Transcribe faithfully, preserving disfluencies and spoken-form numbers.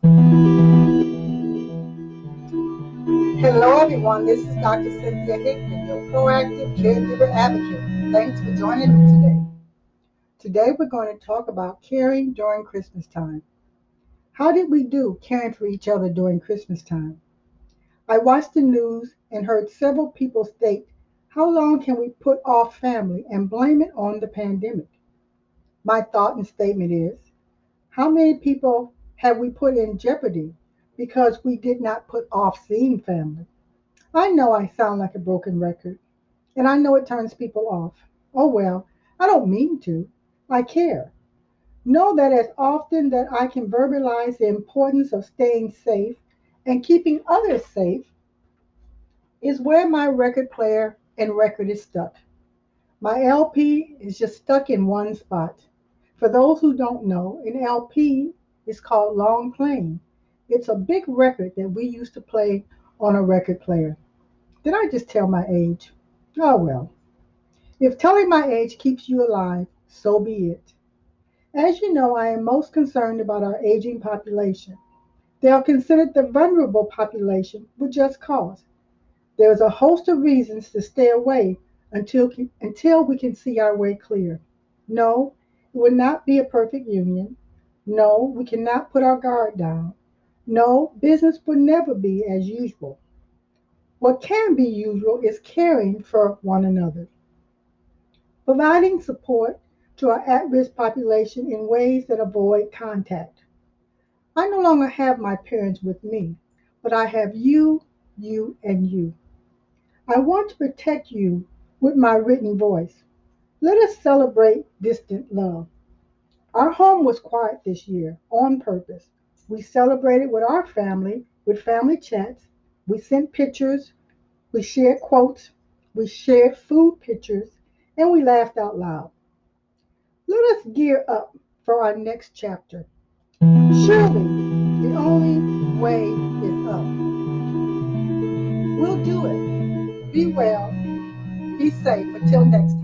Hello, everyone. This is doctor Cynthia Hickman, your proactive caregiver advocate. Thanks for joining me today. Today, we're going to talk about caring during Christmas time. How did we do caring for each other during Christmas time? I watched the news and heard several people state, how long can we put off family and blame it on the pandemic? My thought and statement is, how many people have we put in jeopardy because we did not put off seeing family? I know I sound like a broken record, and I know it turns people off. Oh well, I don't mean to. I care. Know that as often that I can verbalize the importance of staying safe and keeping others safe is where my record player and record is stuck. My L P is just stuck in one spot. For those who don't know, an L P is called long playing. It's a big record that we used to play on a record player. Did I just tell my age? Oh well. If telling my age keeps you alive, so be it. As you know, I am most concerned about our aging population. They are considered the vulnerable population with just cause. There is a host of reasons to stay away until, until we can see our way clear. No, it will not be a perfect union. No, we cannot put our guard down. No, business will never be as usual. What can be usual is caring for one another. Providing support to our at-risk population in ways that avoid contact. I no longer have my parents with me, but I have you, you, and you. I want to protect you with my written voice. Let us celebrate distant love. Our home was quiet this year on purpose. We celebrated with our family, with family chats. We sent pictures, we shared quotes, we shared food pictures, and we laughed out loud. Let us gear up for our next chapter. Surely the only way is up. We'll do it. Be well, be safe until next time.